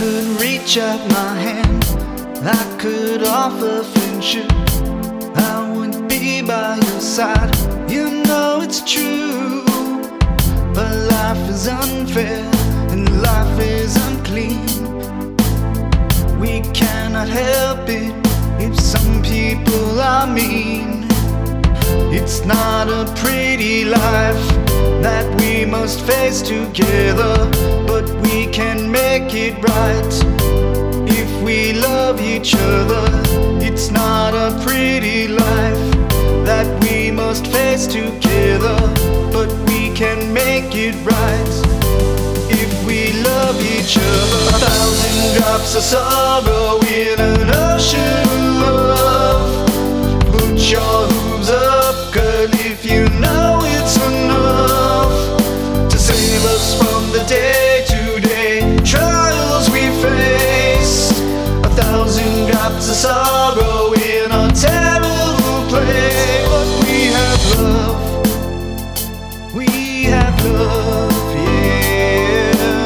could reach out my hand, I could offer friendship, I would be by your side. You know it's true, but life is unfair and life is unclean. We cannot help it if some people are mean. It's not a pretty life that we must face together, but we can make it right if we love each other. It's not a pretty life that we must face together, but we can make it right if we love each other. 1,000 drops of sorrow in an ocean of love. Put your hooves up, girl, if you know it's enough to save us from the day-to-day trials we face. 1,000 drops of sorrow in a terrible place. But we have love, we have love, yeah.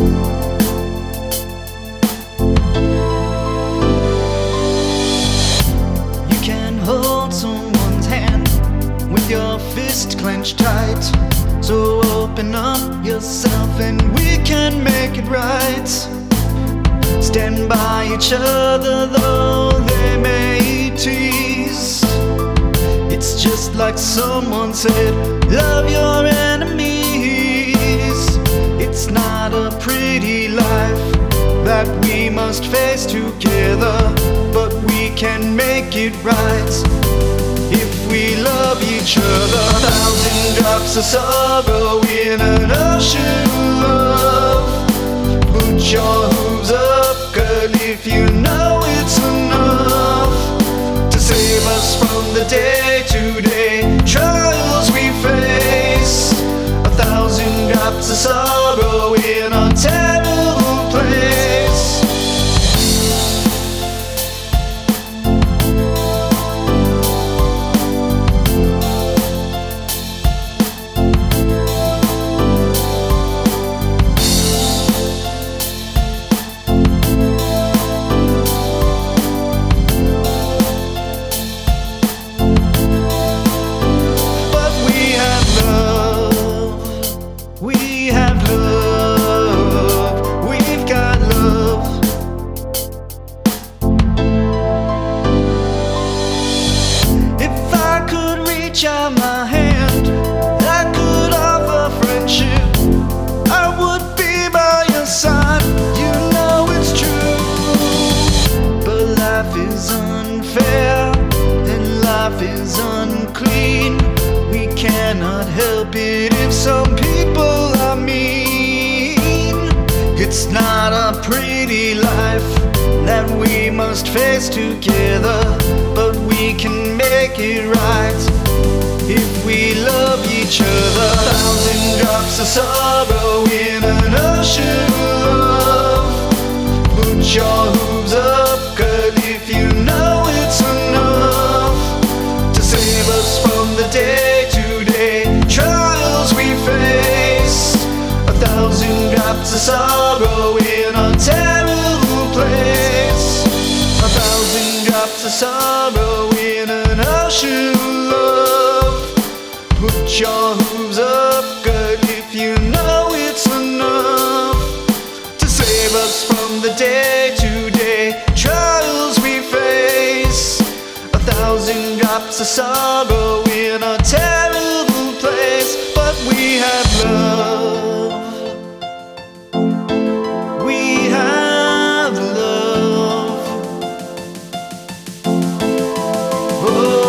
You can hold someone's hand with your fist clenched tight, so open up yourself and we can make it right. Stand by each other though they may tease. It's just like someone said, love your enemies. It's not a pretty life that we must face together, but we can make it right if we love each other. 1,000 drops of sorrow in an ocean of love. Put your hooves up, girl, if you know it's enough to save us from the day-to-day trials we face. 1,000 drops of sorrow in a terrible place. Reach out my hand, I could offer friendship, I would be by your side. You know it's true, but life is unfair and life is unclean. We cannot help it if some people are mean. It's not a pretty life that we must face together, but we can make it right if we love each other. 1,000 drops of sorrow in an ocean of love. Put your hooves up, girl, if you know it's enough to save us from the day-to-day trials we face. 1,000 drops of sorrow in a terrible place. 1,000 drops of sorrow in an ocean of love. Put your hooves up, girl, if you know it's enough to save us from the day-to-day trials we face. 1,000 drops of sorrow in a terrible place. But we have love, we have love. Oh.